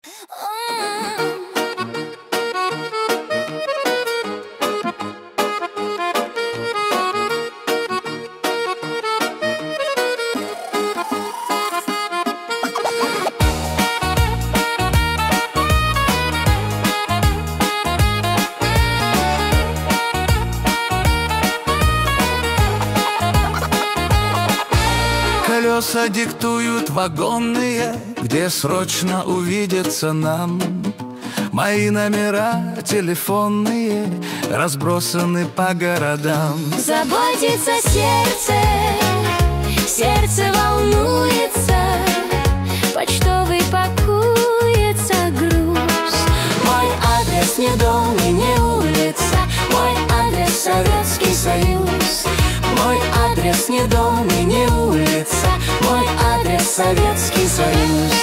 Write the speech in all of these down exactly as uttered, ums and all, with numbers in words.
Колеса диктуют вагонные, где срочно увидеться нам. Мои номера телефонные разбросаны по городам. Заботится сердце, сердце волнуется, почтовый пакуется груз. Мой адрес не дом и не улица, мой адрес Советский Союз. Мой адрес не дом и не улица, мой адрес Советский Союз.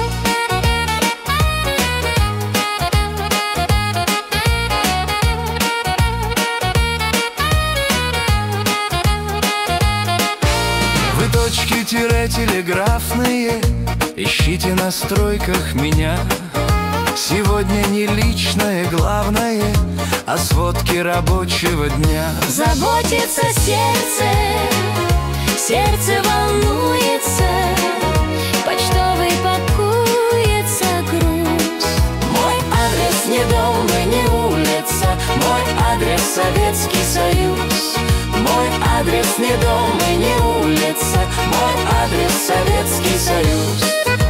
Вы точки-телеграфные, ищите на стройках меня. Сегодня не личное главное, а сводки рабочего дня. Заботится сердце, сердце волнуется, почтовый пакуется груз. Мой адрес не дом и не улица, мой адрес Советский Союз. Мой адрес не дом и не улица, мой адрес Советский Союз.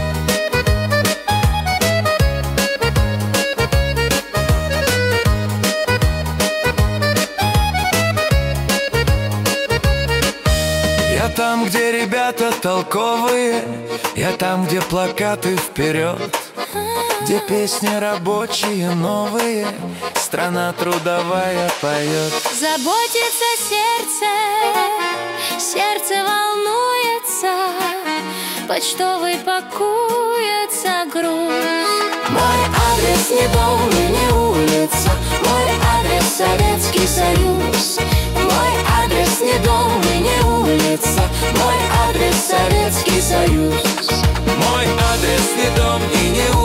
Я там, где ребята толковые, я там, где плакаты вперед, где песни рабочие новые, страна трудовая поет. Заботится сердце, сердце волнуется, почтовый пакуется груз. Мой адрес не дом и не улица, мой адрес Советский Союз. Мой адрес не дом и не улица, мой адрес Советский Союз. Мой адрес не дом и не